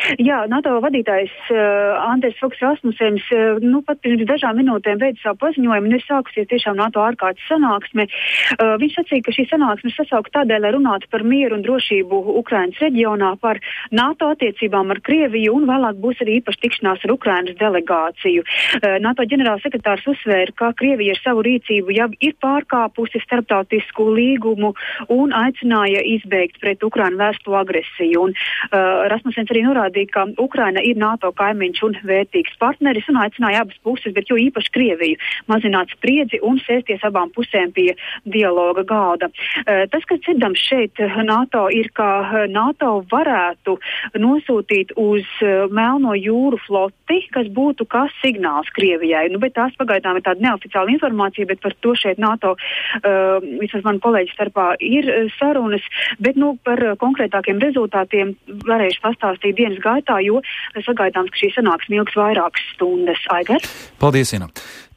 Jā, NATO vadītājs Anders Foks Rasmussens pat pirms dažām minūtēm beidz savu paziņojumu un ir sākusies tiešām NATO ārkārtas sanāksme. Viņš sacīja, ka šī sanāksme sasaukt tādēļ, lai runātu par mieru un drošību Ukrainas reģionā, par NATO attiecībām ar Krieviju un vēlāk būs arī īpaši tikšanās ar Ukrainas delegāciju. NATO ģenerālsekretārs uzsvēra, ka Krievija ar savu rīcību jau ir pārkāpusi starptautisku līgumu un aicināja izbeigt pret Ukrainu vērsto agresiju. Un Rasmussens arī norādīja, ka Ukraina ir NATO kaimiņš un vērtīgs partneris un aicināja abas puses, bet jo īpaši Krieviju, mazināt spriedzi un sēsties abām pusēm pie dialoga galda. Tas, kas dzirdams šeit NATO, ir, ka NATO varētu nosūtīt uz Melno jūru floti, kas būtu kā signāls Krievijai. Bet tās pagaidām ir tāda neoficiāla informācija, bet par to šeit NATO, vismaz mani kolēģi starpā, ir sarunas, bet par konkrētākiem rezultātiem varēšu pastāstīt dienas gaitā, jo sagaidāms, ka šī sanāksme ilgs vairākas stundas. Aigar? Paldies, Ina.